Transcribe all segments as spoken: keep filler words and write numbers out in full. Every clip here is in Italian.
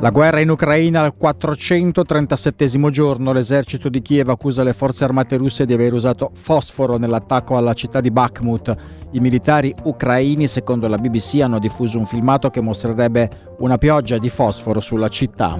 La guerra in Ucraina al quattrocentotrentassettesimo giorno. L'esercito di Kiev accusa le forze armate russe di aver usato fosforo nell'attacco alla città di Bakhmut. I militari ucraini, secondo la B B C, hanno diffuso un filmato che mostrerebbe una pioggia di fosforo sulla città.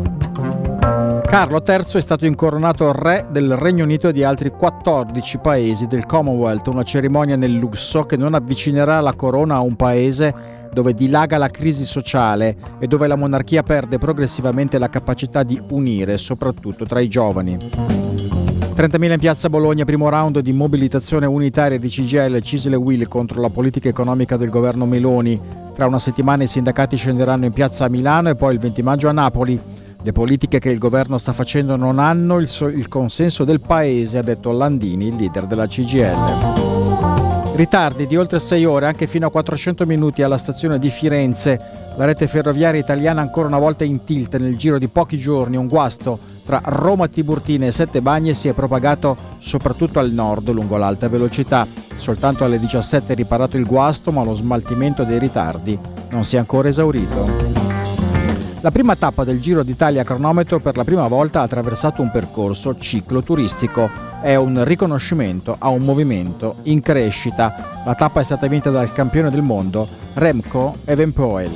Carlo terzo è stato incoronato re del Regno Unito e di altri quattordici paesi del Commonwealth, una cerimonia nel lusso che non avvicinerà la corona a un paese dove dilaga la crisi sociale e dove la monarchia perde progressivamente la capacità di unire, soprattutto tra i giovani. trentamila in piazza Bologna, primo round di mobilitazione unitaria di C G I L, C I S L e U I L contro la politica economica del governo Meloni. Tra una settimana i sindacati scenderanno in piazza a Milano e poi il venti maggio a Napoli. Le politiche che il governo sta facendo non hanno il, so- il consenso del paese, ha detto Landini, il leader della C G I L. Ritardi di oltre sei ore, anche fino a quattrocento minuti alla stazione di Firenze. La rete ferroviaria italiana ancora una volta in tilt. Nel giro di pochi giorni un guasto tra Roma Tiburtina e Sette Bagne si è propagato soprattutto al nord lungo l'alta velocità. Soltanto alle diciassette è riparato il guasto, ma lo smaltimento dei ritardi non si è ancora esaurito. La prima tappa del Giro d'Italia a cronometro per la prima volta ha attraversato un percorso cicloturistico. È un riconoscimento a un movimento in crescita. La tappa è stata vinta dal campione del mondo Remco Evenepoel.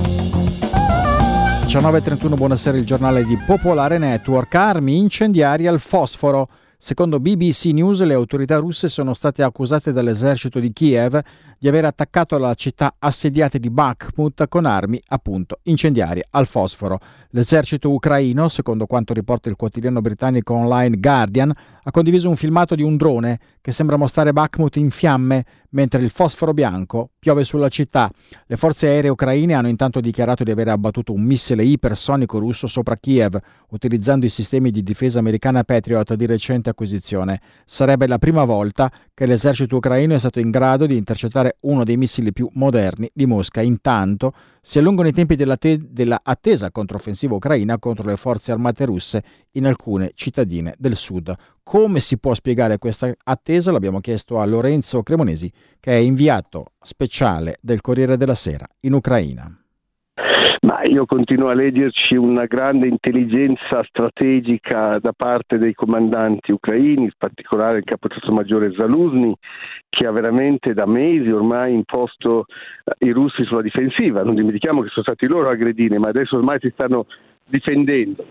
diciannove e trentuno, buonasera, il giornale di Popolare Network. Armi incendiarie al fosforo. Secondo B B C News, le autorità russe sono state accusate dall'esercito di Kiev di aver attaccato la città assediate di Bakhmut con armi, appunto, incendiarie al fosforo. L'esercito ucraino, secondo quanto riporta il quotidiano britannico online Guardian, ha condiviso un filmato di un drone che sembra mostrare Bakhmut in fiamme mentre il fosforo bianco piove sulla città. Le forze aeree ucraine hanno intanto dichiarato di aver abbattuto un missile ipersonico russo sopra Kiev, utilizzando i sistemi di difesa americana Patriot di recente acquisizione. Sarebbe la prima volta che l'esercito ucraino è stato in grado di intercettare uno dei missili più moderni di Mosca. Intanto si allungano i tempi della, te- della attesa controffensiva ucraina contro le forze armate russe in alcune cittadine del sud. Come si può spiegare questa attesa? L'abbiamo chiesto a Lorenzo Cremonesi, che è inviato speciale del Corriere della Sera in Ucraina. Ma io continuo a leggerci una grande intelligenza strategica da parte dei comandanti ucraini, in particolare il capo stato maggiore Zaluzny, che ha veramente da mesi ormai imposto i russi sulla difensiva. Non dimentichiamo che sono stati loro a aggredire, ma adesso ormai si stanno difendendo.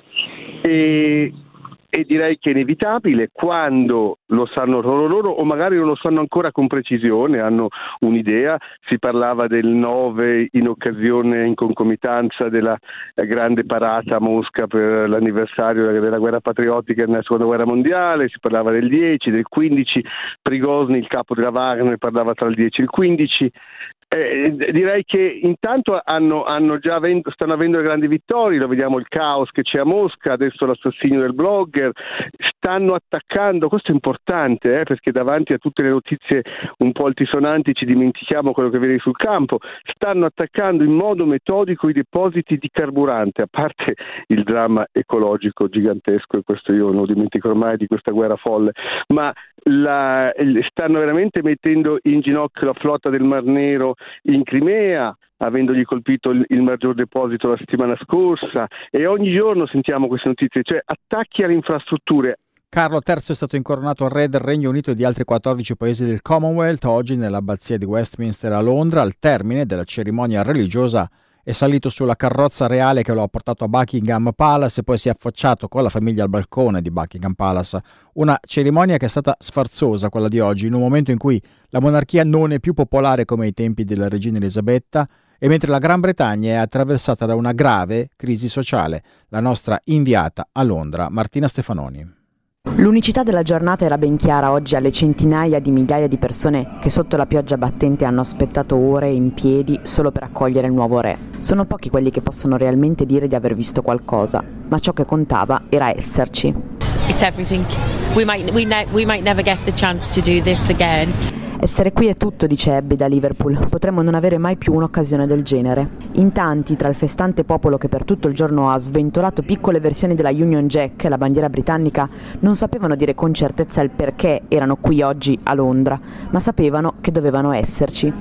E E direi che è inevitabile quando lo sanno solo loro, o magari non lo sanno ancora con precisione, hanno un'idea. Si parlava del nove in occasione, in concomitanza della grande parata a Mosca per l'anniversario della guerra patriottica nella seconda guerra mondiale, si parlava del dieci, del quindici, Prigozhin, il capo della Wagner, parlava tra il dieci e il quindici. Eh, direi che intanto hanno, hanno già avendo, stanno avendo grandi vittorie, lo vediamo il caos che c'è a Mosca, adesso l'assassinio del blogger, stanno attaccando, questo è importante eh, perché davanti a tutte le notizie un po' altisonanti ci dimentichiamo quello che vede sul campo, stanno attaccando in modo metodico i depositi di carburante, a parte il dramma ecologico gigantesco, e questo io non lo dimentico ormai di questa guerra folle, ma la, stanno veramente mettendo in ginocchio la flotta del Mar Nero in Crimea, avendogli colpito il, il maggior deposito la settimana scorsa, e ogni giorno sentiamo queste notizie, cioè attacchi alle infrastrutture. Carlo terzo è stato incoronato re del Regno Unito e di altri quattordici paesi del Commonwealth oggi nell'abbazia di Westminster a Londra. Al termine della cerimonia religiosa è salito sulla carrozza reale che lo ha portato a Buckingham Palace e poi si è affacciato con la famiglia al balcone di Buckingham Palace. Una cerimonia che è stata sfarzosa, quella di oggi, in un momento in cui la monarchia non è più popolare come ai tempi della regina Elisabetta e mentre la Gran Bretagna è attraversata da una grave crisi sociale. La nostra inviata a Londra, Martina Stefanoni. L'unicità della giornata era ben chiara oggi alle centinaia di migliaia di persone che sotto la pioggia battente hanno aspettato ore in piedi solo per accogliere il nuovo re. Sono pochi quelli che possono realmente dire di aver visto qualcosa, ma ciò che contava era esserci. It's everything. We might, we, ne- we might never get the chance to do this again. Essere qui è tutto, dice Abby da Liverpool. Potremmo non avere mai più un'occasione del genere. In tanti, tra il festante popolo che per tutto il giorno ha sventolato piccole versioni della Union Jack, la bandiera britannica, non sapevano dire con certezza il perché erano qui oggi a Londra, ma sapevano che dovevano esserci.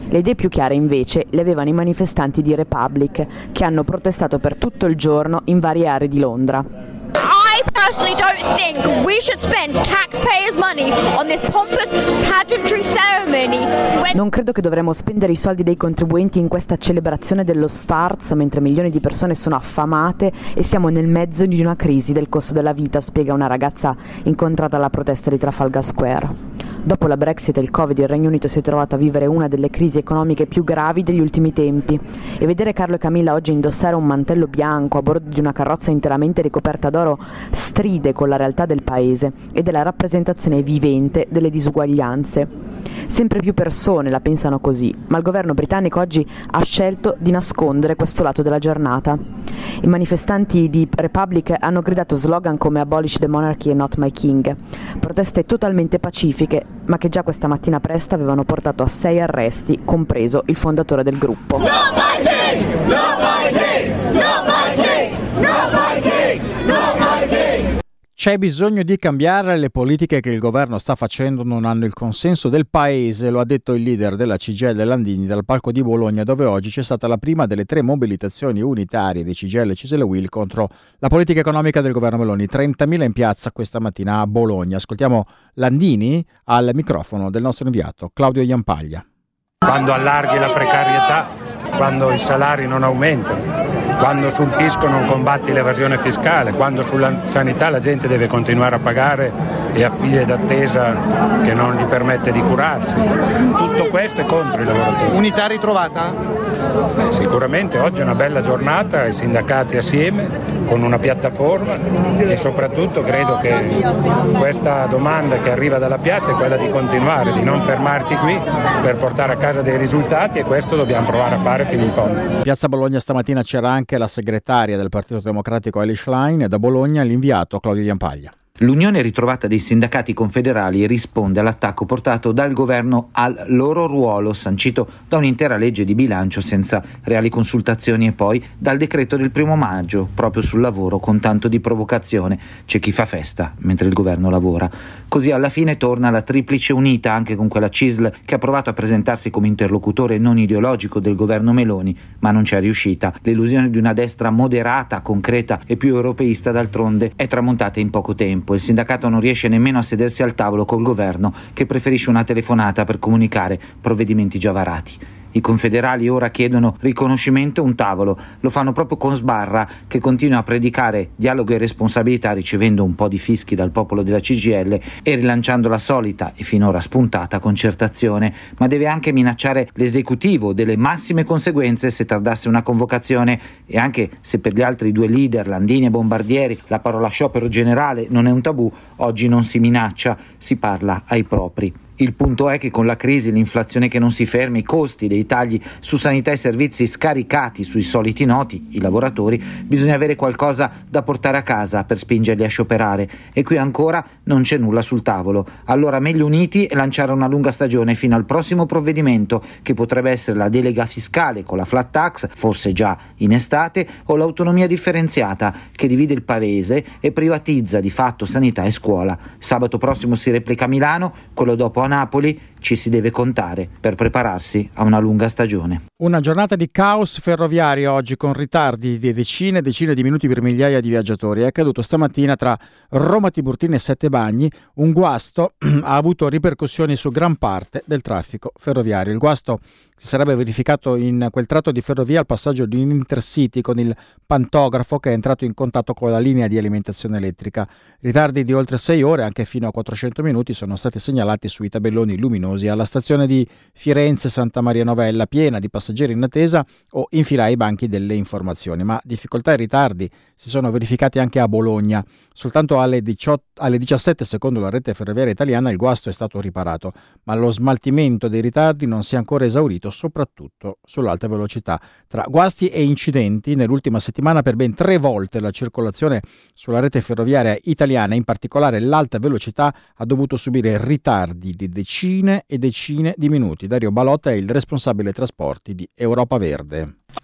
Le idee più chiare invece le avevano i manifestanti di Republic, che hanno protestato per tutto il giorno in varie aree di Londra. I personally don't think we should spend taxpayers' money on this pompous pageantry ceremony. When... Non credo che dovremmo spendere i soldi dei contribuenti in questa celebrazione dello sfarzo mentre milioni di persone sono affamate e siamo nel mezzo di una crisi del costo della vita, spiega una ragazza incontrata alla protesta di Trafalgar Square. Dopo la Brexit e il Covid, il Regno Unito si è trovato a vivere una delle crisi economiche più gravi degli ultimi tempi, e vedere Carlo e Camilla oggi indossare un mantello bianco a bordo di una carrozza interamente ricoperta d'oro stride con la realtà del paese e della rappresentazione vivente delle disuguaglianze. Sempre più persone la pensano così, ma il governo britannico oggi ha scelto di nascondere questo lato della giornata. I manifestanti di Republic hanno gridato slogan come "Abolish the monarchy and not my king", proteste totalmente pacifiche, ma che già questa mattina presto avevano portato a sei arresti, compreso il fondatore del gruppo. Not my king! Not my king! Not my king! Not my king! Not my king! C'è bisogno di cambiare, le politiche che il governo sta facendo non hanno il consenso del paese, lo ha detto il leader della C G I L Landini dal palco di Bologna, dove oggi c'è stata la prima delle tre mobilitazioni unitarie di C G I L e Cisl Will contro la politica economica del governo Meloni. trentamila in piazza questa mattina a Bologna. Ascoltiamo Landini al microfono del nostro inviato Claudio Iampaglia. Quando allarghi la precarietà, quando i salari non aumentano, quando sul fisco non combatti l'evasione fiscale, quando sulla sanità la gente deve continuare a pagare e ha file d'attesa che non gli permette di curarsi. Tutto questo è contro i lavoratori. Unità ritrovata? Beh, sicuramente oggi è una bella giornata, i sindacati assieme, con una piattaforma, e soprattutto credo che questa domanda che arriva dalla piazza è quella di continuare, di non fermarci qui per portare a casa dei risultati, e questo dobbiamo provare a fare fino in fondo. In piazza Bologna stamattina c'era anche la segretaria del Partito Democratico Elish Line e da Bologna l'inviato Claudio Iampaglia. L'unione ritrovata dei sindacati confederali risponde all'attacco portato dal governo al loro ruolo, sancito da un'intera legge di bilancio senza reali consultazioni, e poi dal decreto del primo maggio proprio sul lavoro, con tanto di provocazione. C'è chi fa festa mentre il governo lavora. Così alla fine torna la triplice unita, anche con quella C I S L che ha provato a presentarsi come interlocutore non ideologico del governo Meloni, ma non c'è riuscita. L'illusione di una destra moderata, concreta e più europeista d'altronde è tramontata in poco tempo. Il sindacato non riesce nemmeno a sedersi al tavolo col governo, che preferisce una telefonata per comunicare provvedimenti già varati. I confederali ora chiedono riconoscimento e un tavolo. Lo fanno proprio con Sbarra, che continua a predicare dialogo e responsabilità, ricevendo un po' di fischi dal popolo della C G I L e rilanciando la solita e finora spuntata concertazione, ma deve anche minacciare l'esecutivo delle massime conseguenze se tardasse una convocazione. E anche se per gli altri due leader, Landini e Bombardieri, la parola sciopero generale non è un tabù, oggi non si minaccia, si parla ai propri. Il punto è che con la crisi, l'inflazione che non si ferma, i costi dei tagli su sanità e servizi scaricati sui soliti noti, i lavoratori, bisogna avere qualcosa da portare a casa per spingerli a scioperare, e qui ancora non c'è nulla sul tavolo. Allora meglio uniti e lanciare una lunga stagione fino al prossimo provvedimento, che potrebbe essere la delega fiscale con la flat tax, forse già in estate, o l'autonomia differenziata che divide il paese e privatizza di fatto sanità e scuola. Sabato prossimo si replica a Milano, quello dopo a Napoli. Ci si deve contare per prepararsi a una lunga stagione. Una giornata di caos ferroviario oggi, con ritardi di decine e decine di minuti per migliaia di viaggiatori. È accaduto stamattina tra Roma Tiburtina e Sette Bagni. Un guasto ha avuto ripercussioni su gran parte del traffico ferroviario. Il guasto si sarebbe verificato in quel tratto di ferrovia al passaggio di un Intercity con il pantografo che è entrato in contatto con la linea di alimentazione elettrica. Ritardi di oltre sei ore, anche fino a quattrocento minuti, sono stati segnalati sui tabelloni luminosi alla stazione di Firenze Santa Maria Novella, piena di passeggeri in attesa o in fila ai banchi delle informazioni. Ma difficoltà e ritardi si sono verificati anche a Bologna. Soltanto alle, diciotto, alle diciassette, secondo la rete ferroviaria italiana, il guasto è stato riparato, ma lo smaltimento dei ritardi non si è ancora esaurito, soprattutto sull'alta velocità. Tra guasti e incidenti, nell'ultima settimana per ben tre volte la circolazione sulla rete ferroviaria italiana, in particolare l'alta velocità, ha dovuto subire ritardi di decine e decine di minuti. Dario Balotta è il responsabile trasporti di Europa Verde.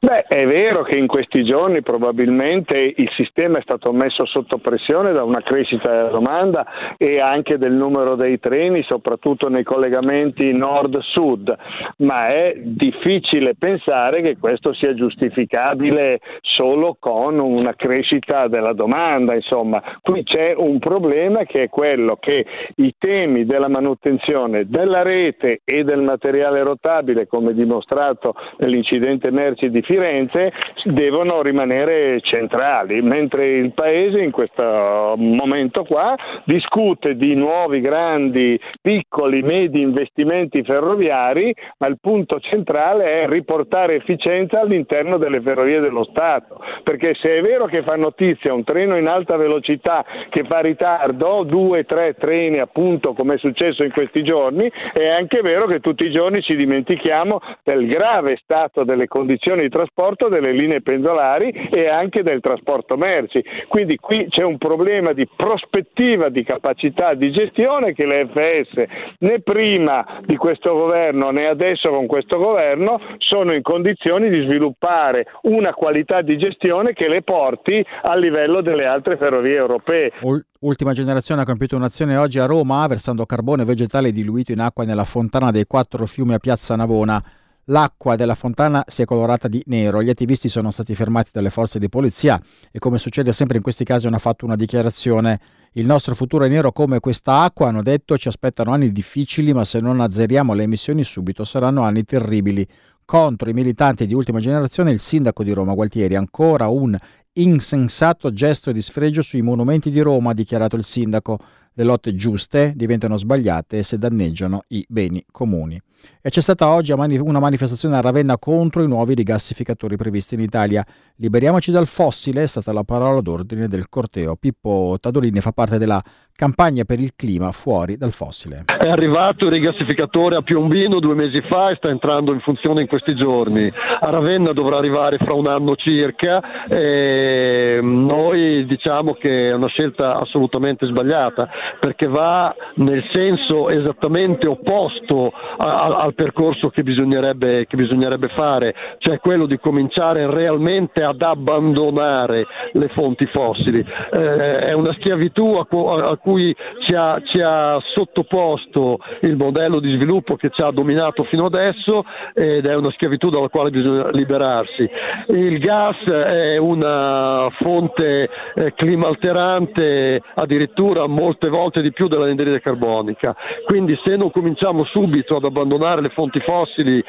Beh, è vero che in questi giorni probabilmente il sistema è stato messo sotto pressione da una crescita della domanda e anche del numero dei treni, soprattutto nei collegamenti nord-sud, ma è difficile pensare che questo sia giustificabile solo con una crescita della domanda. Insomma, qui c'è un problema che è quello che i temi della manutenzione della rete e del materiale rotabile, come dimostrato nell'incidente merci di Firenze, devono rimanere centrali, mentre il Paese in questo momento qua discute di nuovi grandi, piccoli, medi investimenti ferroviari, ma il punto centrale è riportare efficienza all'interno delle ferrovie dello Stato, perché se è vero che fa notizia un treno in alta velocità che fa ritardo, due, tre treni appunto come è successo in questi giorni, è anche vero che tutti i giorni ci dimentichiamo del grave stato delle condizioni di trasporto delle linee pendolari e anche del trasporto merci. Quindi qui c'è un problema di prospettiva, di capacità di gestione che le F S né prima di questo governo né adesso con questo governo sono in condizioni di sviluppare una qualità di gestione che le porti al livello delle altre ferrovie europee. Ultima Generazione ha compiuto un'azione oggi a Roma versando carbone vegetale diluito in acqua nella fontana dei Quattro Fiumi a Piazza Navona. L'acqua della fontana si è colorata di nero, gli attivisti sono stati fermati dalle forze di polizia e, come succede sempre in questi casi, hanno fatto una dichiarazione: il nostro futuro è nero come questa acqua, hanno detto, ci aspettano anni difficili, ma se non azzeriamo le emissioni subito saranno anni terribili. Contro i militanti di Ultima Generazione il sindaco di Roma Gualtieri: ancora un insensato gesto di sfregio sui monumenti di Roma, ha dichiarato il sindaco. Le lotte giuste diventano sbagliate se danneggiano i beni comuni. E c'è stata oggi una manifestazione a Ravenna contro i nuovi rigassificatori previsti in Italia. Liberiamoci dal fossile è stata la parola d'ordine del corteo. Pippo Tadolini fa parte della campagna per il clima fuori dal fossile. È arrivato il rigassificatore a Piombino due mesi fa e sta entrando in funzione in questi giorni. A Ravenna dovrà arrivare fra un anno circa e noi diciamo che è una scelta assolutamente sbagliata, perché va nel senso esattamente opposto a, a, al percorso che bisognerebbe, che bisognerebbe fare, cioè quello di cominciare realmente ad abbandonare le fonti fossili. Eh, è una schiavitù a, a, a cui ci ha, ci ha sottoposto il modello di sviluppo che ci ha dominato fino adesso, ed è una schiavitù dalla quale bisogna liberarsi. Il gas è una fonte eh, climalterante addirittura molte volte di più dell'anidride carbonica, quindi se non cominciamo subito ad abbandonare le fonti fossili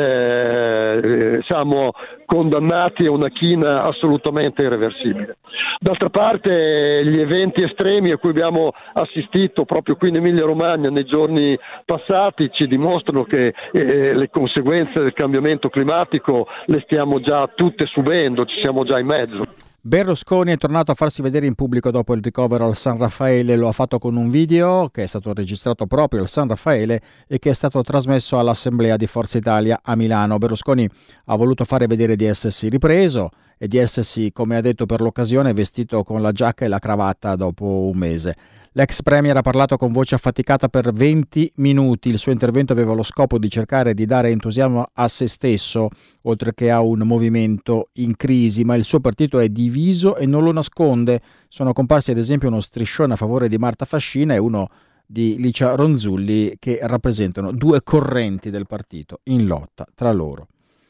eh, siamo condannati a una china assolutamente irreversibile. D'altra parte gli eventi estremi a cui abbiamo assistito proprio qui in Emilia Romagna nei giorni passati ci dimostrano che eh, le conseguenze del cambiamento climatico le stiamo già tutte subendo, ci siamo già in mezzo. Berlusconi è tornato a farsi vedere in pubblico dopo il ricovero al San Raffaele. Lo ha fatto con un video che è stato registrato proprio al San Raffaele e che è stato trasmesso all'Assemblea di Forza Italia a Milano. Berlusconi ha voluto fare vedere di essersi ripreso e di essersi, come ha detto per l'occasione, vestito con la giacca e la cravatta dopo un mese. L'ex premier ha parlato con voce affaticata per venti minuti. Il suo intervento aveva lo scopo di cercare di dare entusiasmo a se stesso, oltre che a un movimento in crisi, ma il suo partito è diviso e non lo nasconde. Sono comparsi ad esempio uno striscione a favore di Marta Fascina e uno di Licia Ronzulli, che rappresentano due correnti del partito in lotta tra loro.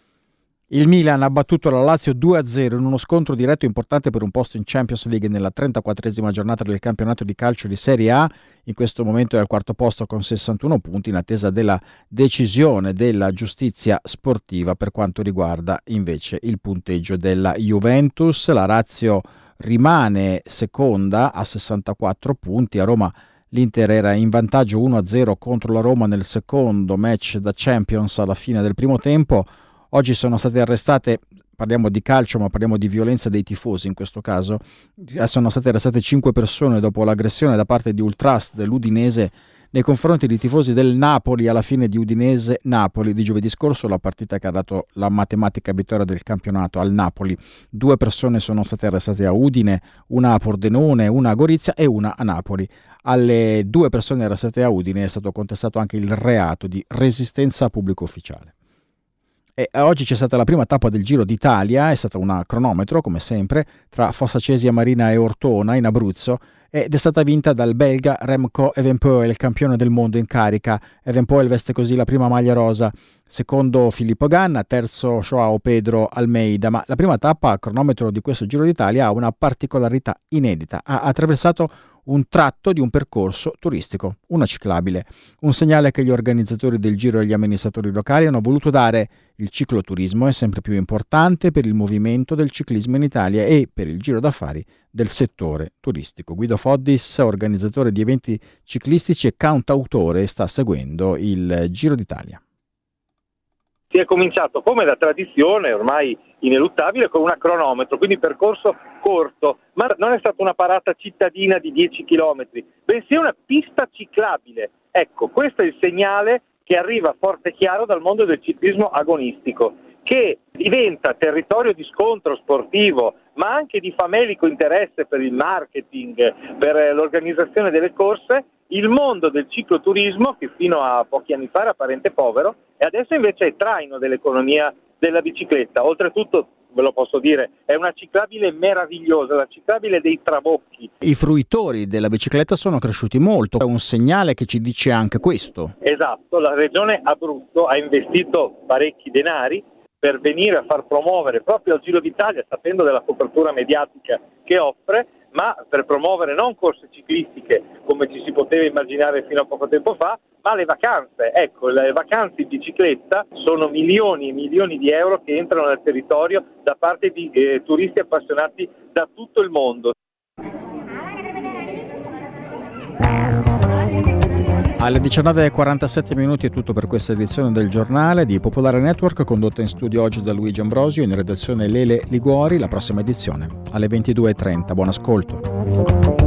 Il Milan ha battuto la Lazio due a zero in uno scontro diretto importante per un posto in Champions League nella trentaquattresima giornata del campionato di calcio di Serie A. In questo momento è al quarto posto con sessantuno punti, in attesa della decisione della giustizia sportiva per quanto riguarda invece il punteggio della Juventus. La Lazio rimane seconda a sessantaquattro punti. A Roma l'Inter era in vantaggio uno a zero contro la Roma nel secondo match da Champions alla fine del primo tempo. Oggi sono state arrestate, parliamo di calcio ma parliamo di violenza dei tifosi in questo caso, sono state arrestate cinque persone dopo l'aggressione da parte di Ultras dell'Udinese nei confronti di tifosi del Napoli alla fine di Udinese-Napoli di giovedì scorso, la partita che ha dato la matematica vittoria del campionato al Napoli. Due persone sono state arrestate a Udine, una a Pordenone, una a Gorizia e una a Napoli. Alle due persone arrestate a Udine è stato contestato anche il reato di resistenza a pubblico ufficiale. E oggi c'è stata la prima tappa del Giro d'Italia, è stata una cronometro come sempre tra Fossa Cesia Marina e Ortona in Abruzzo ed è stata vinta dal belga Remco Evenepoel, campione del mondo in carica. Evenepoel veste così la prima maglia rosa, secondo Filippo Ganna, terzo Joao Pedro Almeida, ma la prima tappa a cronometro di questo Giro d'Italia ha una particolarità inedita, ha attraversato un tratto di un percorso turistico, una ciclabile, un segnale che gli organizzatori del Giro e gli amministratori locali hanno voluto dare. Il cicloturismo è sempre più importante per il movimento del ciclismo in Italia e per il giro d'affari del settore turistico. Guido Foddis, organizzatore di eventi ciclistici e cantautore, sta seguendo il Giro d'Italia. Si è cominciato come da tradizione, ormai ineluttabile, con una cronometro, quindi percorso corto, ma non è stata una parata cittadina di dieci chilometri, bensì una pista ciclabile. Ecco, questo è il segnale che arriva forte e chiaro dal mondo del ciclismo agonistico, che diventa territorio di scontro sportivo, ma anche di famelico interesse per il marketing, per l'organizzazione delle corse. Il mondo del cicloturismo, che fino a pochi anni fa era apparente povero, e adesso invece è traino dell'economia della bicicletta. Oltretutto, ve lo posso dire, è una ciclabile meravigliosa, la ciclabile dei trabocchi. I fruitori della bicicletta sono cresciuti molto, è un segnale che ci dice anche questo. Esatto, la regione Abruzzo ha investito parecchi denari per venire a far promuovere proprio il Giro d'Italia, sapendo della copertura mediatica che offre, ma per promuovere non corse ciclistiche come ci si poteva immaginare fino a poco tempo fa, ma le vacanze. Ecco, le vacanze in bicicletta sono milioni e milioni di euro che entrano nel territorio da parte di eh, turisti appassionati da tutto il mondo. Alle diciannove e quarantasette minuti è tutto per questa edizione del giornale di Popolare Network, condotta in studio oggi da Luigi Ambrosio, in redazione Lele Liguori. La prossima edizione alle ventidue e trenta. Buon ascolto.